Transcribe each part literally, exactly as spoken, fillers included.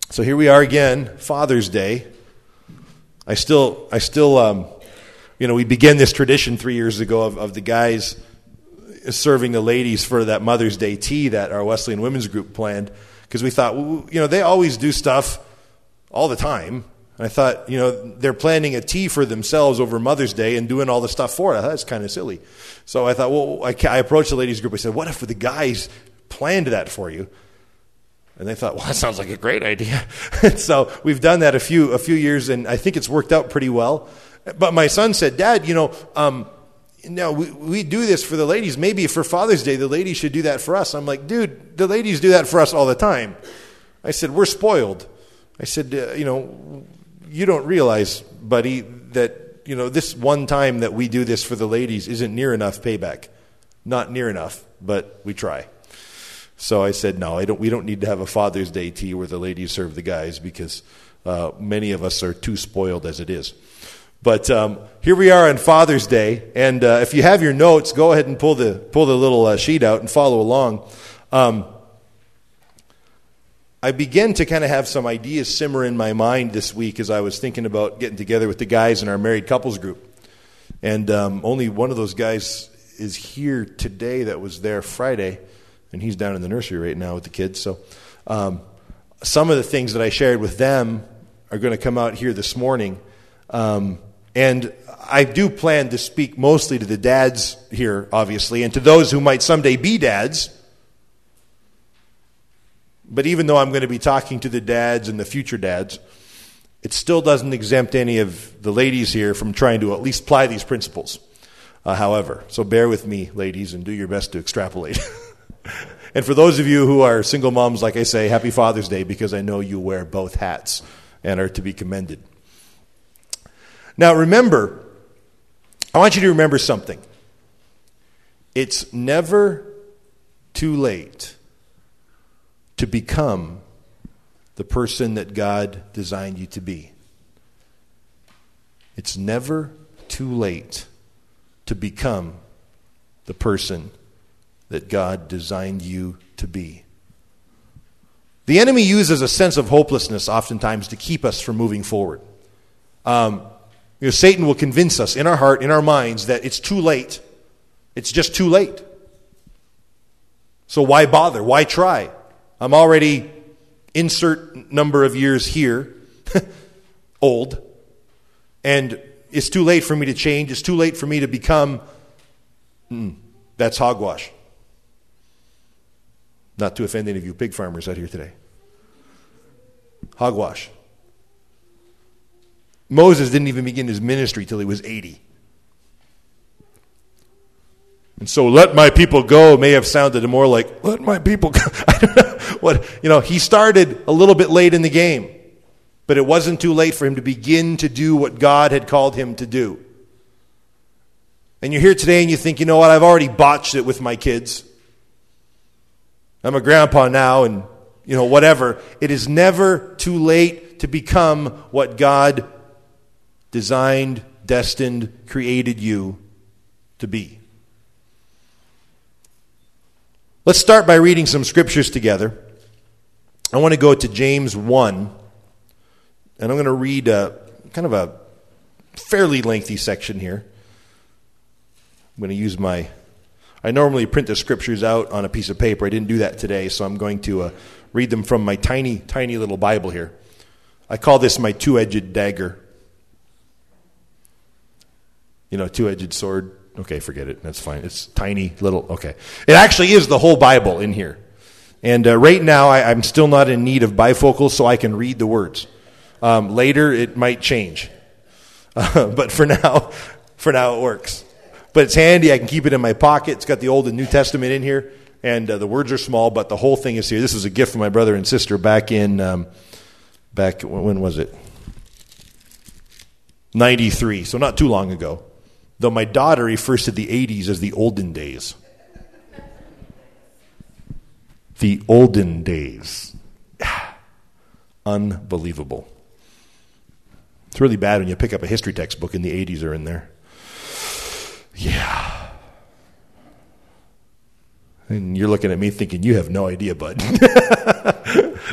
So here we are again, Father's Day. I still, I still, um, you know, we began this tradition three years ago of, of the guys serving the ladies for that Mother's Day tea that our Wesleyan Women's Group planned, because we thought, well, you know, they always do stuff all the time. And I thought, you know, they're planning a tea for themselves over Mother's Day and doing all the stuff for it. I thought that's kind of silly. So I thought, well, I, I approached the ladies group. I said, what if the guys planned that for you? And they thought, well, that sounds like a great idea. So we've done that a few a few years, and I think it's worked out pretty well. But my son said, Dad, you know, um, no, we, we do this for the ladies. Maybe for Father's Day, the ladies should do that for us. I'm like, dude, the ladies do that for us all the time. I said, we're spoiled. I said, uh, you know, you don't realize, buddy, that, you know, this one time that we do this for the ladies isn't near enough payback. Not near enough, but we try. So I said, no, I don't. We don't need to have a Father's Day tea where the ladies serve the guys, because uh, many of us are too spoiled as it is. But um, here we are on Father's Day, and uh, if you have your notes, go ahead and pull the pull the little uh, sheet out and follow along. Um, I began to kind of have some ideas simmer in my mind this week as I was thinking about getting together with the guys in our married couples group. And um, only one of those guys is here today that was there Friday. And he's down in the nursery right now with the kids. So um, some of the things that I shared with them are going to come out here this morning. Um, and I do plan to speak mostly to the dads here, obviously, and to those who might someday be dads. But even though I'm going to be talking to the dads and the future dads, it still doesn't exempt any of the ladies here from trying to at least apply these principles. Uh, however, so bear with me, ladies, and do your best to extrapolate. And for those of you who are single moms, like I say, happy Father's Day, because I know you wear both hats and are to be commended. Now remember, I want you to remember something. It's never too late to become the person that God designed you to be. It's never too late to become the person that God designed you to be. The enemy uses a sense of hopelessness oftentimes to keep us from moving forward. Um, you know, Satan will convince us in our heart, in our minds, that it's too late. It's just too late. So why bother? Why try? I'm already insert number of years here, old, and it's too late for me to change. It's too late for me to become, mm, that's hogwash. Not to offend any of you pig farmers out here today. Hogwash. Moses didn't even begin his ministry till he was eighty. And so let my people go may have sounded more like, let my people go. I don't know what, you know, he started a little bit late in the game, but it wasn't too late for him to begin to do what God had called him to do. And you're here today and you think, you know what, I've already botched it with my kids. I'm a grandpa now, and, you know, whatever. It is never too late to become what God designed, destined, created you to be. Let's start by reading some scriptures together. I want to go to James one, and I'm going to read a, kind of a fairly lengthy section here. I'm going to use my... I normally print the scriptures out on a piece of paper. I didn't do that today, so I'm going to uh, read them from my tiny, tiny little Bible here. I call this my two-edged dagger. You know, two-edged sword. Okay, forget it. That's fine. It's tiny, little, okay. It actually is the whole Bible in here. And uh, right now, I, I'm still not in need of bifocals, so I can read the words. Um, later, it might change. Uh, but for now, for now, it works. But it's handy. I can keep it in my pocket. It's got the Old and New Testament in here. And uh, the words are small, but the whole thing is here. This is a gift from my brother and sister back in, um, back, when was it? ninety-three, so not too long ago. Though my daughter refers to the eighties as the olden days. The olden days. Unbelievable. It's really bad when you pick up a history textbook and the eighties are in there. Yeah. And you're looking at me thinking, you have no idea, bud.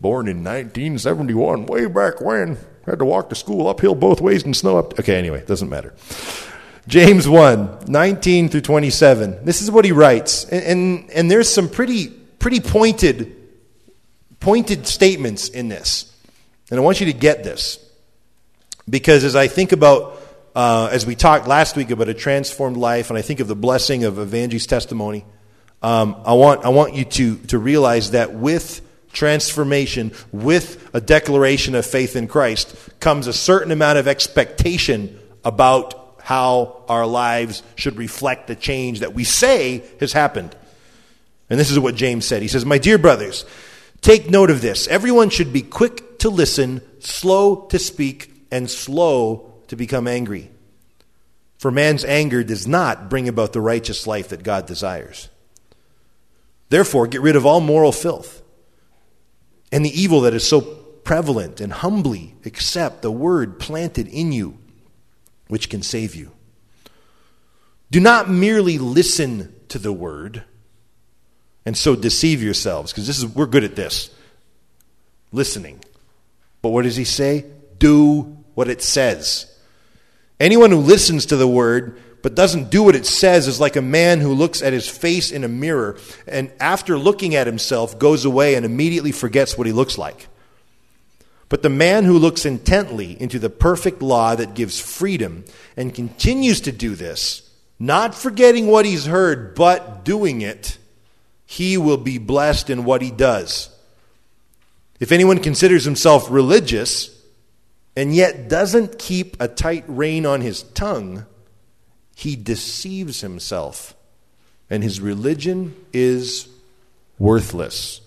Born in nineteen seventy-one, way back when. Had to walk to school uphill both ways in snow. Up okay, anyway, doesn't matter. James one, nineteen through twenty-seven. This is what he writes. And, and, and there's some pretty, pretty pointed, pointed statements in this. And I want you to get this. Because as I think about, uh, as we talked last week about a transformed life, and I think of the blessing of Evangie's testimony, um, I want I want you to, to realize that with transformation, with a declaration of faith in Christ, comes a certain amount of expectation about how our lives should reflect the change that we say has happened. And this is what James said. He says, "My dear brothers, take note of this. Everyone should be quick to listen, slow to speak, and slow to become angry. For man's anger does not bring about the righteous life that God desires. Therefore, get rid of all moral filth and the evil that is so prevalent, and humbly accept the word planted in you, which can save you. Do not merely listen to the word and so deceive yourselves," because this is we're good at this, listening. But what does he say? Do what it says. Anyone who listens to the word but doesn't do what it says is like a man who looks at his face in a mirror and after looking at himself goes away and immediately forgets what he looks like. But the man who looks intently into the perfect law that gives freedom and continues to do this, not forgetting what he's heard, but doing it, he will be blessed in what he does. If anyone considers himself religious and yet doesn't keep a tight rein on his tongue, he deceives himself, and his religion is worthless.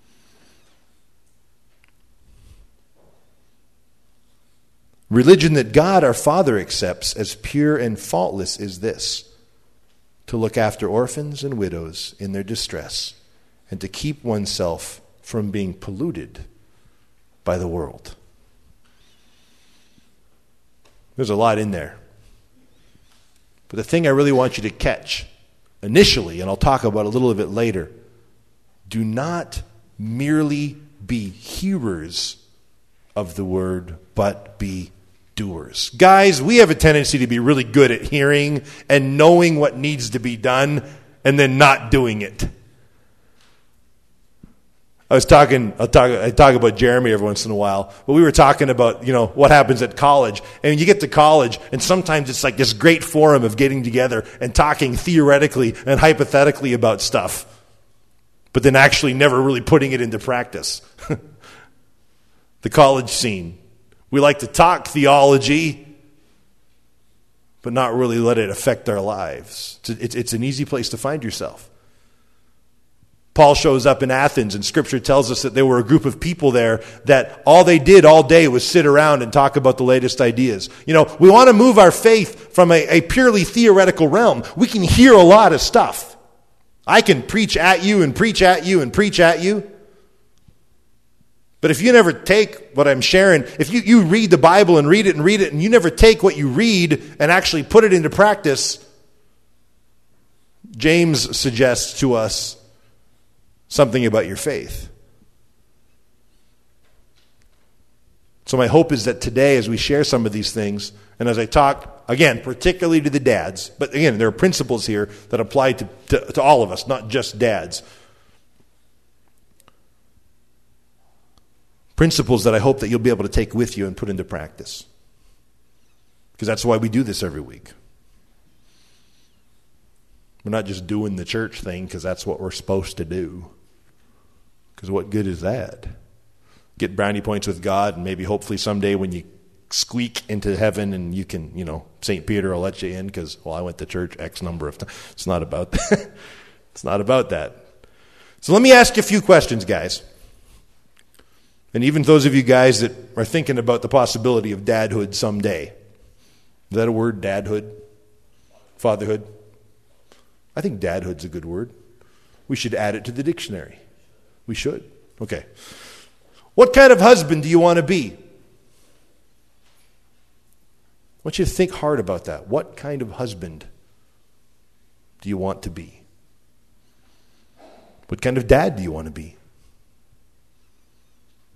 Religion that God our Father accepts as pure and faultless is this: to look after orphans and widows in their distress, and to keep oneself from being polluted by the world. There's a lot in there. But the thing I really want you to catch initially, and I'll talk about a little of it later, do not merely be hearers of the word, but be doers. Guys, we have a tendency to be really good at hearing and knowing what needs to be done and then not doing it. I was talking, I'll talk, I talk about Jeremy every once in a while, but we were talking about, you know, what happens at college. And you get to college, and sometimes it's like this great forum of getting together and talking theoretically and hypothetically about stuff, but then actually never really putting it into practice. The college scene. We like to talk theology, but not really let it affect our lives. It's, it's, it's an easy place to find yourself. Paul shows up in Athens, and Scripture tells us that there were a group of people there that all they did all day was sit around and talk about the latest ideas. You know, we want to move our faith from a, a purely theoretical realm. We can hear a lot of stuff. I can preach at you and preach at you and preach at you. But if you never take what I'm sharing, if you, you read the Bible and read it and read it, and you never take what you read and actually put it into practice, James suggests to us something about your faith. So my hope is that today, as we share some of these things, and as I talk, again, particularly to the dads, but again, there are principles here that apply to, to, to all of us, not just dads. Principles that I hope that you'll be able to take with you and put into practice. Because that's why we do this every week. We're not just doing the church thing because that's what we're supposed to do. Because what good is that? Get brownie points with God, and maybe hopefully someday when you squeak into heaven and you can, you know, Saint Peter will let you in because, well, I went to church X number of times. It's not about that. It's not about that. So let me ask you a few questions, guys. And even those of you guys that are thinking about the possibility of dadhood someday. Is that a word, dadhood? Fatherhood? I think dadhood's a good word. We should add it to the dictionary. We should. Okay. What kind of husband do you want to be? I want you to think hard about that. What kind of husband do you want to be? What kind of dad do you want to be?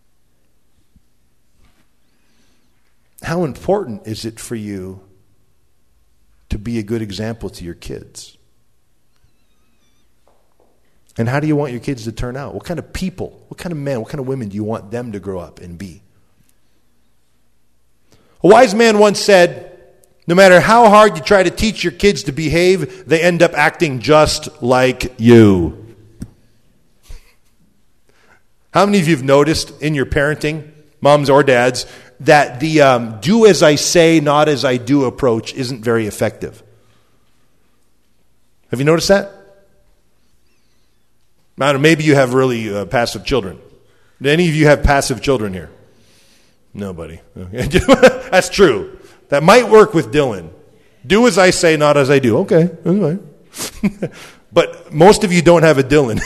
How important is it for you to be a good example to your kids? And how do you want your kids to turn out? What kind of people, what kind of men, what kind of women do you want them to grow up and be? A wise man once said, no matter how hard you try to teach your kids to behave, they end up acting just like you. How many of you have noticed in your parenting, moms or dads, that the um, do as I say, not as I do approach isn't very effective? Have you noticed that? I don't know, maybe you have really uh, passive children. Do any of you have passive children here? Nobody. Okay. That's true. That might work with Dylan. Do as I say, not as I do. Okay. Anyway. But most of you don't have a Dylan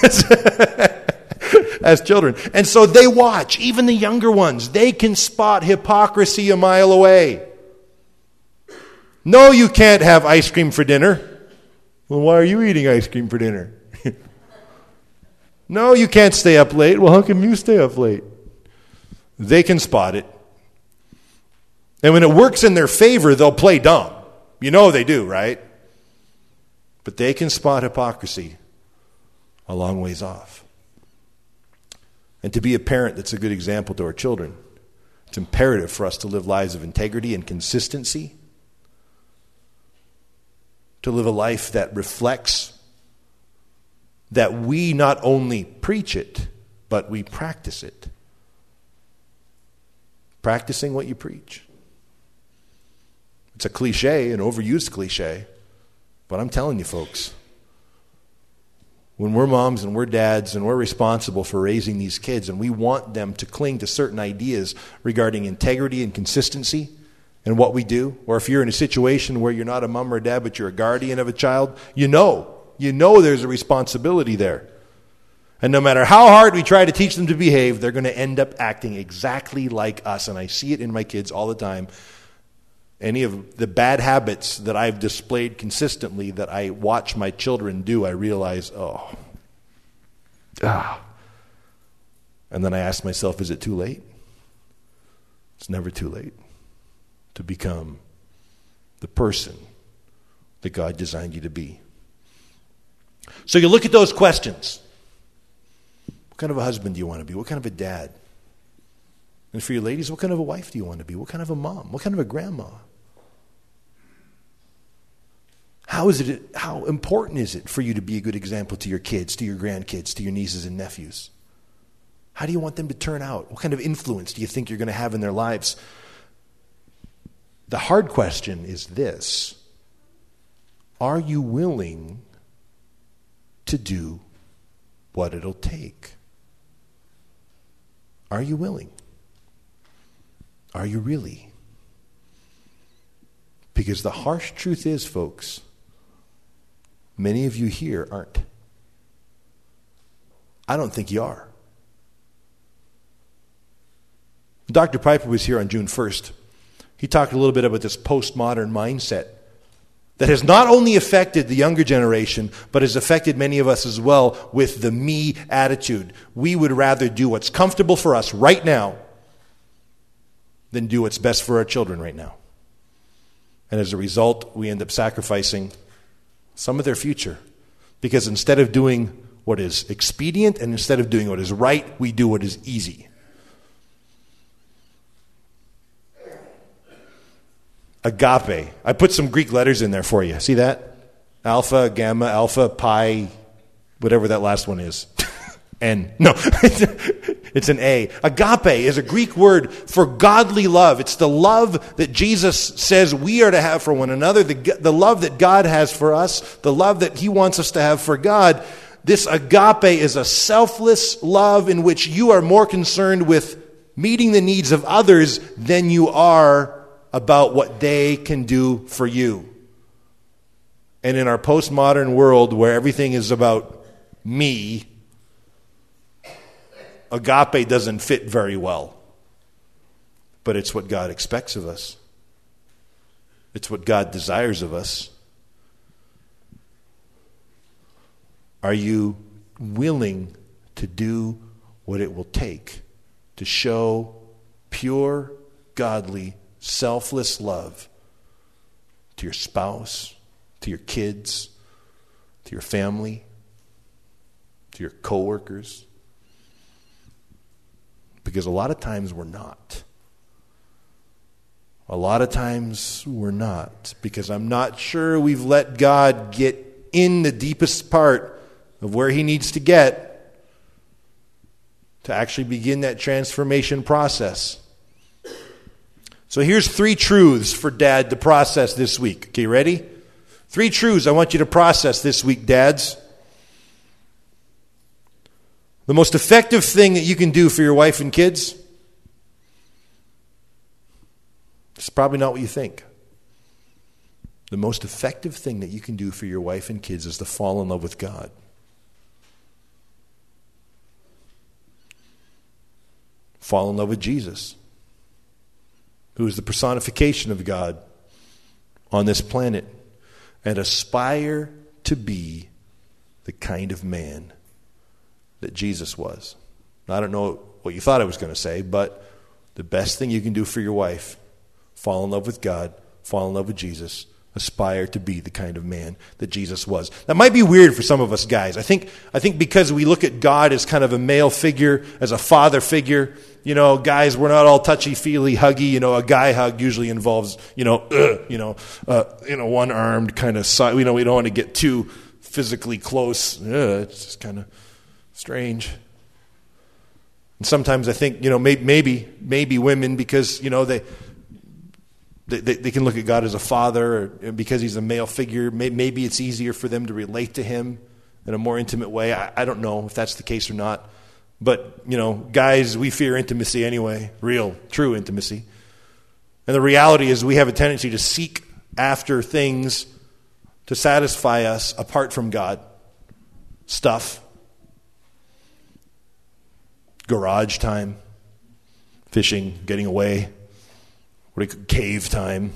as children. And so they watch, even the younger ones. They can spot hypocrisy a mile away. No, you can't have ice cream for dinner. Well, why are you eating ice cream for dinner? No, you can't stay up late. Well, how come you stay up late? They can spot it. And when it works in their favor, they'll play dumb. You know they do, right? But they can spot hypocrisy a long ways off. And to be a parent that's a good example to our children, it's imperative for us to live lives of integrity and consistency, to live a life that reflects that we not only preach it, but we practice it. Practicing what you preach. It's a cliche, an overused cliche, but I'm telling you folks, when we're moms and we're dads and we're responsible for raising these kids and we want them to cling to certain ideas regarding integrity and consistency in what we do, or if you're in a situation where you're not a mom or a dad but you're a guardian of a child, you know, you know there's a responsibility there. And no matter how hard we try to teach them to behave, they're going to end up acting exactly like us. And I see it in my kids all the time. Any of the bad habits that I've displayed consistently that I watch my children do, I realize, oh, ah. And then I ask myself, is it too late? It's never too late to become the person that God designed you to be. So you look at those questions. What kind of a husband do you want to be? What kind of a dad? And for you ladies, what kind of a wife do you want to be? What kind of a mom? What kind of a grandma? How is it? How important is it for you to be a good example to your kids, to your grandkids, to your nieces and nephews? How do you want them to turn out? What kind of influence do you think you're going to have in their lives? The hard question is this: are you willing to do what it'll take? Are you willing? Are you really? Because the harsh truth is, folks, many of you here aren't. I don't think you are. Doctor Piper was here on June first. He talked a little bit about this postmodern mindset that has not only affected the younger generation, but has affected many of us as well with the me attitude. We would rather do what's comfortable for us right now than do what's best for our children right now. And as a result, we end up sacrificing some of their future. Because instead of doing what is expedient and instead of doing what is right, we do what is easy. Agape. I put some Greek letters in there for you. See that? Alpha, gamma, alpha, pi, whatever that last one is. N. No, it's an A. Agape is a Greek word for godly love. It's the love that Jesus says we are to have for one another, the, the love that God has for us, the love that he wants us to have for God. This agape is a selfless love in which you are more concerned with meeting the needs of others than you are about what they can do for you. And in our postmodern world where everything is about me, agape doesn't fit very well. But it's what God expects of us. It's what God desires of us. Are you willing to do what it will take to show pure, godly selfless love to your spouse, to your kids, to your family, to your coworkers. Because a lot of times we're not. A lot of times we're not. Because I'm not sure we've let God get in the deepest part of where he needs to get to actually begin that transformation process. So here's three truths for Dad to process this week. Okay, ready? Three truths I want you to process this week, dads. The most effective thing that you can do for your wife and kids, it's probably not what you think. The most effective thing that you can do for your wife and kids is to fall in love with God. Fall in love with Jesus, who is the personification of God on this planet, and aspire to be the kind of man that Jesus was. Now, I don't know what you thought I was going to say, but the best thing you can do for your wife, fall in love with God, fall in love with Jesus, aspire to be the kind of man that Jesus was. That might be weird for some of us guys. I think I think because we look at God as kind of a male figure, as a father figure, you know, guys, we're not all touchy-feely, huggy. You know, a guy hug usually involves, you know, uh, you know, uh, you know, one-armed kind of side. You know, we don't want to get too physically close. Uh, it's just kind of strange. And sometimes I think, you know, maybe maybe, maybe women, because, you know, they, they they can look at God as a father, or because he's a male figure, maybe it's easier for them to relate to him in a more intimate way. I, I don't know if that's the case or not. But, you know, guys, we fear intimacy anyway, real, true intimacy. And the reality is we have a tendency to seek after things to satisfy us apart from God. Stuff. Garage time. Fishing, getting away. What do you call cave time.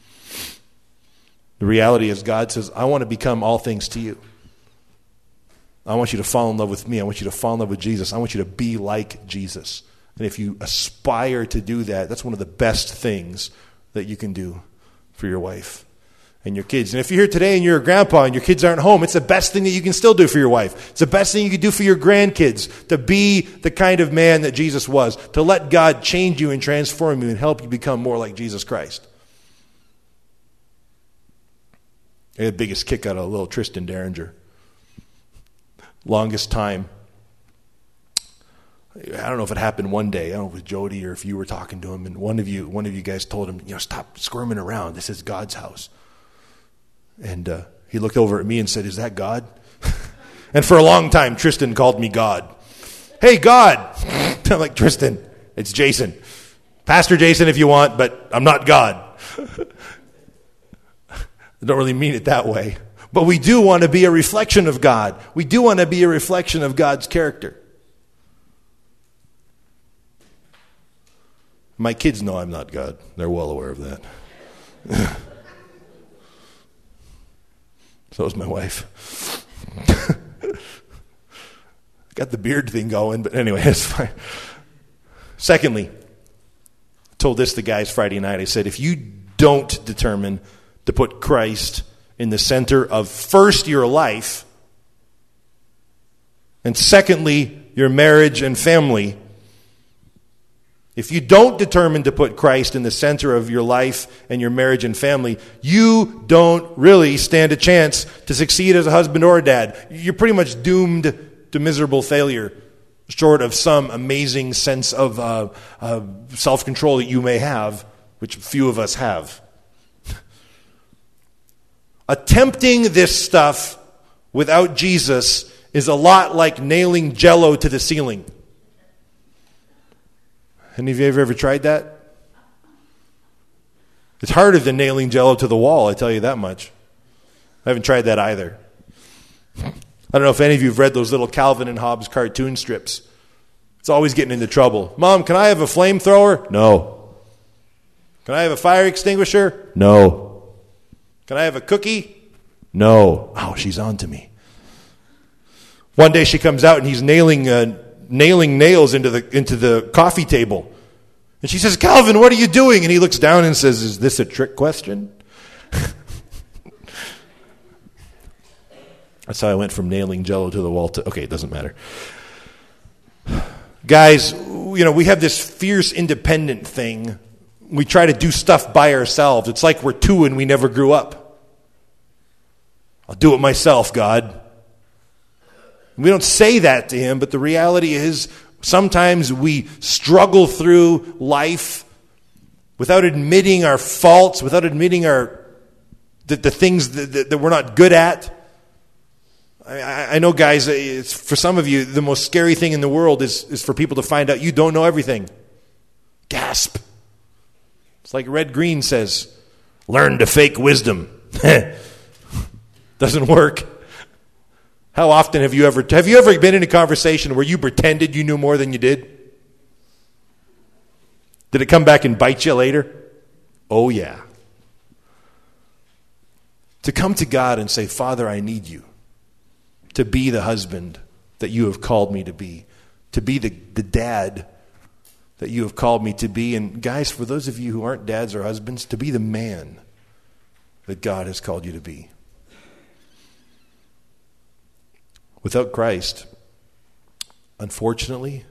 The reality is God says, I want to become all things to you. I want you to fall in love with me. I want you to fall in love with Jesus. I want you to be like Jesus. And if you aspire to do that, that's one of the best things that you can do for your wife and your kids. And if you're here today and you're a grandpa and your kids aren't home, it's the best thing that you can still do for your wife. It's the best thing you can do for your grandkids, to be the kind of man that Jesus was, to let God change you and transform you and help you become more like Jesus Christ. I had the biggest kick out of little Tristan Derringer. Longest time. I don't know if it happened one day. I don't know if it was Jody or if you were talking to him, and one of you, one of you guys told him, you know, stop squirming around. This is God's house. And uh, he looked over at me and said, "Is that God?" And for a long time, Tristan called me God. Hey, God! I'm like, Tristan, it's Jason, Pastor Jason, if you want, but I'm not God. I don't really mean it that way. But we do want to be a reflection of God. We do want to be a reflection of God's character. My kids know I'm not God. They're well aware of that. So is my wife. Got the beard thing going, but anyway, it's fine. Secondly, I told this to guys Friday night. I said, if you don't determine to put Christ in the center of first your life, and secondly your marriage and family, if you don't determine to put Christ in the center of your life and your marriage and family, you don't really stand a chance to succeed as a husband or a dad. You're pretty much doomed to miserable failure, short of some amazing sense of uh, uh, self-control that you may have, which few of us have. Attempting this stuff without Jesus is a lot like nailing Jell-O to the ceiling. Any of you ever, ever tried that? It's harder than nailing Jell-O to the wall, I tell you that much. I haven't tried that either. I don't know if any of you have read those little Calvin and Hobbes cartoon strips. It's always getting into trouble. Mom, can I have a flamethrower? No. Can I have a fire extinguisher? No. Can I have a cookie? No. Oh, she's on to me. One day she comes out and he's nailing uh, nailing nails into the into the coffee table. And she says, Calvin, what are you doing? And he looks down and says, is this a trick question? That's how I went from nailing Jell-O to the wall to, okay, it doesn't matter. Guys, you know, we have this fierce independent thing. We try to do stuff by ourselves. It's like we're two and we never grew up. I'll do it myself, God. We don't say that to him, but the reality is sometimes we struggle through life without admitting our faults, without admitting our the, the things that, that, that we're not good at. I, I know, guys, it's, for some of you, the most scary thing in the world is, is for people to find out you don't know everything. Gasp. It's like Red Green says, learn to fake wisdom. Doesn't work. How often have you ever, have you ever been in a conversation where you pretended you knew more than you did? Did it come back and bite you later? Oh, yeah. To come to God and say, Father, I need you to be the husband that you have called me to be, to be the, the dad that you have called me to be. And guys, for those of you who aren't dads or husbands, to be the man that God has called you to be. Without Christ, unfortunately,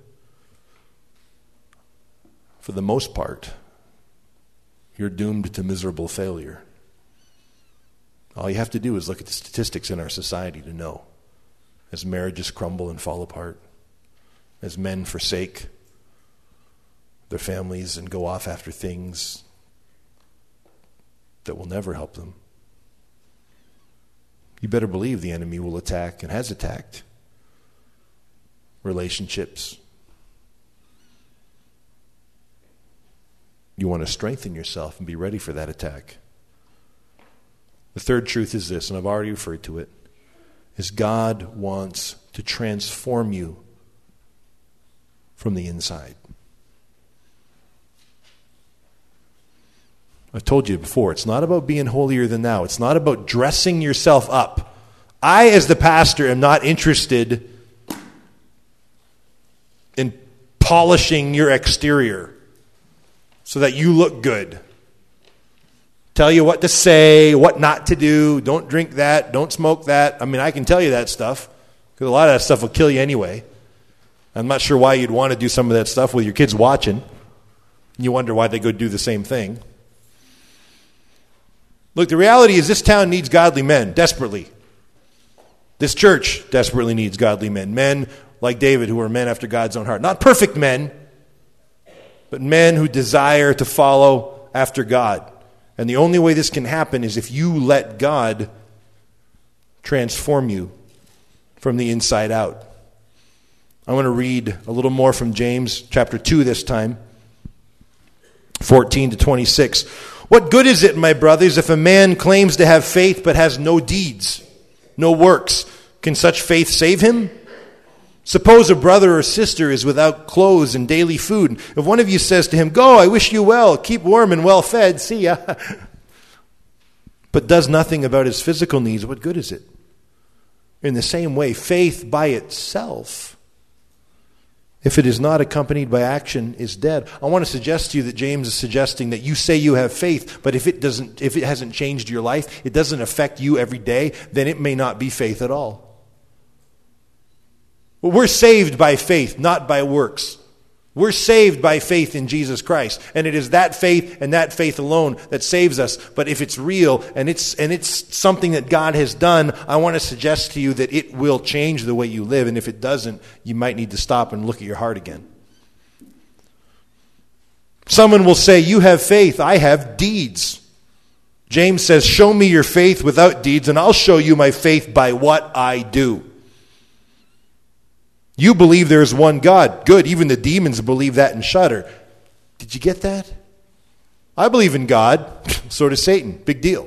for the most part, you're doomed to miserable failure. All you have to do is look at the statistics in our society to know. As marriages crumble and fall apart, as men forsake their families and go off after things that will never help them, you better believe the enemy will attack and has attacked relationships. You want to strengthen yourself and be ready for that attack. The third truth is this, and I've already referred to it, is God wants to transform you from the inside. I've told you before, it's not about being holier than thou. It's not about dressing yourself up. I, as the pastor, am not interested in polishing your exterior so that you look good. Tell you what to say, what not to do. Don't drink that. Don't smoke that. I mean, I can tell you that stuff because a lot of that stuff will kill you anyway. I'm not sure why you'd want to do some of that stuff with your kids watching. You wonder why they go do the same thing. Look, the reality is this town needs godly men desperately. This church desperately needs godly men. Men like David who are men after God's own heart. Not perfect men, but men who desire to follow after God. And the only way this can happen is if you let God transform you from the inside out. I want to read a little more from James chapter two this time, fourteen to twenty-six. What good is it, my brothers, if a man claims to have faith but has no deeds, no works? Can such faith save him? Suppose a brother or sister is without clothes and daily food. If one of you says to him, go, I wish you well, keep warm and well fed, see ya, but does nothing about his physical needs, what good is it? In the same way, faith by itself, if it is not accompanied by action, is dead. I want to suggest to you that James is suggesting that you say you have faith, but if it doesn't, if it hasn't changed your life, it doesn't affect you every day, then it may not be faith at all. Well, we're saved by faith, not by works. We're saved by faith in Jesus Christ. And it is that faith and that faith alone that saves us. But if it's real and it's and it's something that God has done, I want to suggest to you that it will change the way you live. And if it doesn't, you might need to stop and look at your heart again. Someone will say, you have faith, I have deeds. James says, show me your faith without deeds, and I'll show you my faith by what I do. You believe there is one God. Good. Even the demons believe that and shudder. Did you get that? I believe in God. So does Satan. Big deal.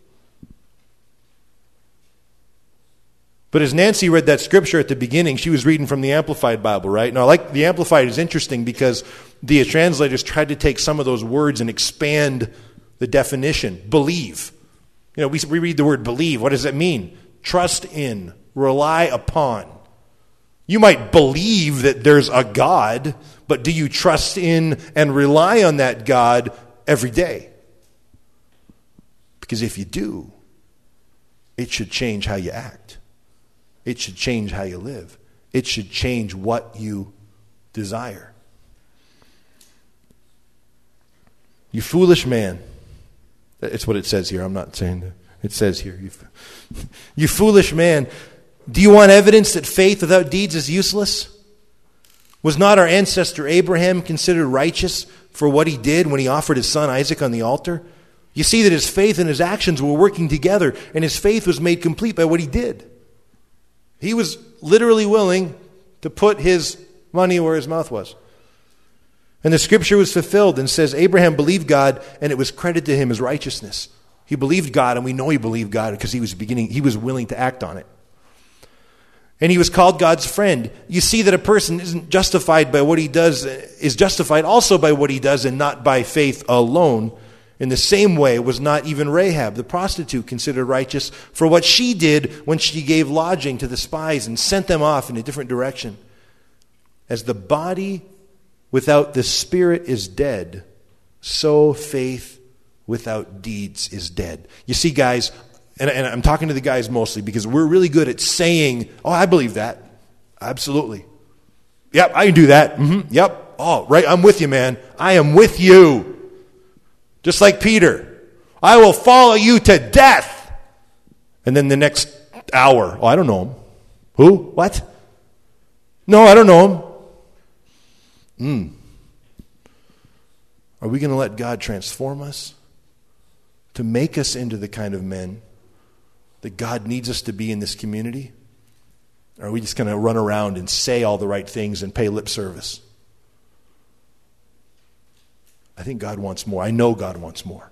But as Nancy read that scripture at the beginning, she was reading from the Amplified Bible, right? Now, like the Amplified is interesting because the translators tried to take some of those words and expand the definition. Believe. You know, we, we read the word believe. What does that mean? Trust in. Rely upon. You might believe that there's a God, but do you trust in and rely on that God every day? Because if you do, it should change how you act. It should change how you live. It should change what you desire. You foolish man. It's what it says here. I'm not saying that. It says here. You, you foolish man. Do you want evidence that faith without deeds is useless? Was not our ancestor Abraham considered righteous for what he did when he offered his son Isaac on the altar? You see that his faith and his actions were working together, and his faith was made complete by what he did. He was literally willing to put his money where his mouth was. And the scripture was fulfilled and says Abraham believed God, and it was credited to him as righteousness. He believed God, and we know he believed God because he was beginning, he was willing to act on it. And he was called God's friend. You see that a person isn't justified by what he does, is justified also by what he does and not by faith alone. In the same way was not even Rahab, the prostitute, considered righteous for what she did when she gave lodging to the spies and sent them off in a different direction. As the body without the spirit is dead, so faith without deeds is dead. You see, guys, and, and I'm talking to the guys mostly because we're really good at saying, oh, I believe that. Absolutely. Yep, I can do that. Mm-hmm. Yep. Oh, right, I'm with you, man. I am with you. Just like Peter. I will follow you to death. And then the next hour, oh, I don't know him. Who? What? No, I don't know him. Hmm. Are we going to let God transform us to make us into the kind of men that God needs us to be in this community? Or are we just going to run around and say all the right things and pay lip service? I think God wants more. I know God wants more.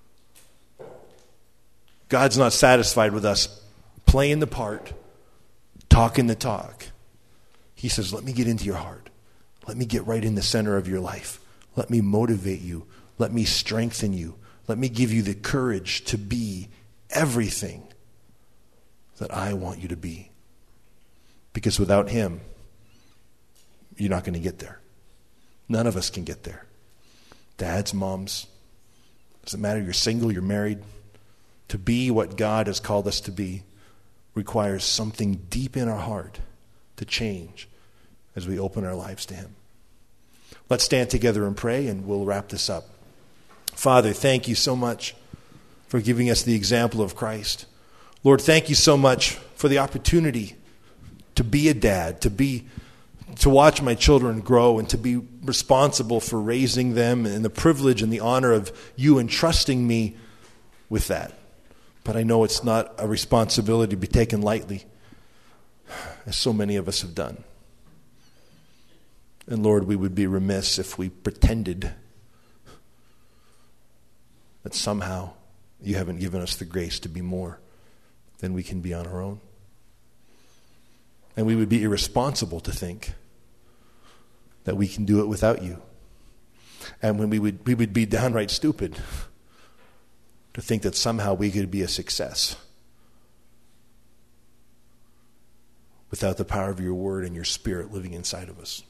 God's not satisfied with us playing the part, talking the talk. He says, let me get into your heart. Let me get right in the center of your life. Let me motivate you. Let me strengthen you. Let me give you the courage to be everything that I want you to be. Because without him, you're not going to get there. None of us can get there. Dads, moms, doesn't matter, you're single, you're married. To be what God has called us to be requires something deep in our heart to change as we open our lives to him. Let's stand together and pray, and we'll wrap this up. Father, thank you so much for giving us the example of Christ. Lord, thank you so much for the opportunity to be a dad, to be to watch my children grow and to be responsible for raising them, and the privilege and the honor of you entrusting me with that. But I know it's not a responsibility to be taken lightly, as so many of us have done. And Lord, we would be remiss if we pretended that somehow you haven't given us the grace to be more than we can be on our own. And we would be irresponsible to think that we can do it without you. And when we would we would be downright stupid to think that somehow we could be a success without the power of your word and your spirit living inside of us.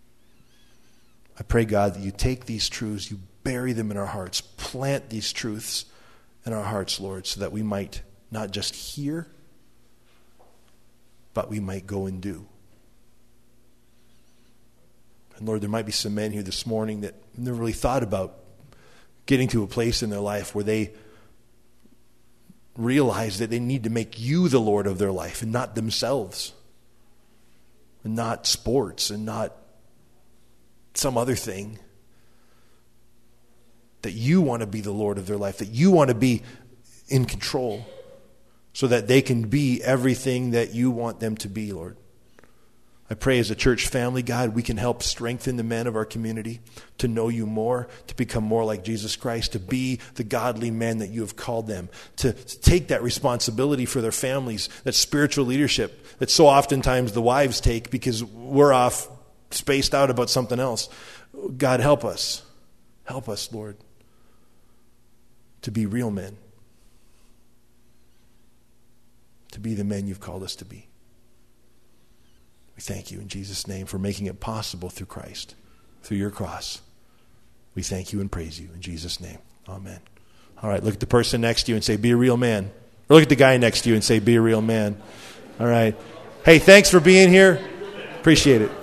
I pray, God, that you take these truths, you bury them in our hearts, plant these truths in our hearts, Lord, so that we might not just hear, but we might go and do. And Lord, there might be some men here this morning that never really thought about getting to a place in their life where they realize that they need to make you the Lord of their life and not themselves, and not sports, and not some other thing. That you want to be the Lord of their life, that you want to be in control so that they can be everything that you want them to be, Lord. I pray as a church family, God, we can help strengthen the men of our community to know you more, to become more like Jesus Christ, to be the godly men that you have called them, to, to take that responsibility for their families, that spiritual leadership that so oftentimes the wives take because we're off spaced out about something else. God, help us. Help us, Lord, to be real men, to be the men you've called us to be. We thank you in Jesus' name for making it possible through Christ, through your cross. We thank you and praise you in Jesus' name. Amen. All right, look at the person next to you and say, be a real man. Or look at the guy next to you and say, be a real man. All right. Hey, thanks for being here. Appreciate it.